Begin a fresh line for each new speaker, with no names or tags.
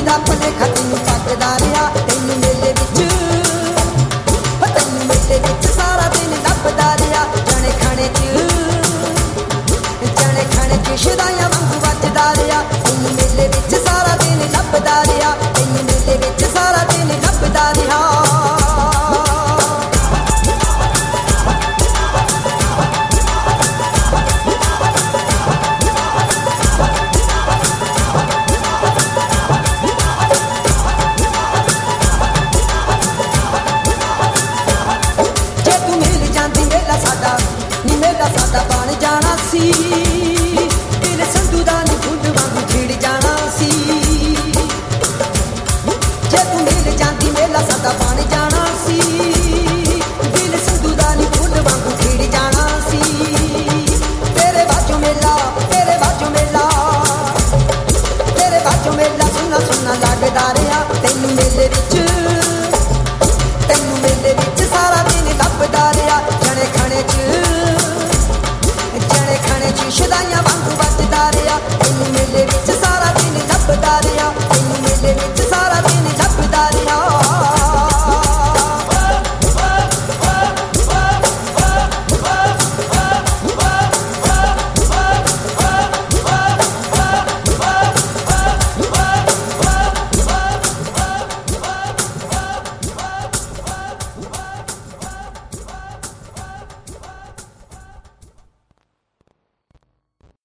दा भलेखा तैनूं पटदा रिहा तैनूं मेले विच सारा दिन लभदा रिहा जाने खाने च शदाइयां वांगू वजदा रिहा तैनूं मेले विच सारा दिन लभदा रिहा तैनूं मेले विच सारा दिन लभदा रिहा सादा बन जाना सी दिल संधू दा नी फुल वांगू खिड़ जाना सी जे तू मिल जाती मेला सादा बन जाना सी दिल संधू दा नी फुल वांगू खिड़ जाना सी तेरे बाजू मेला सुना सुना लगदा रे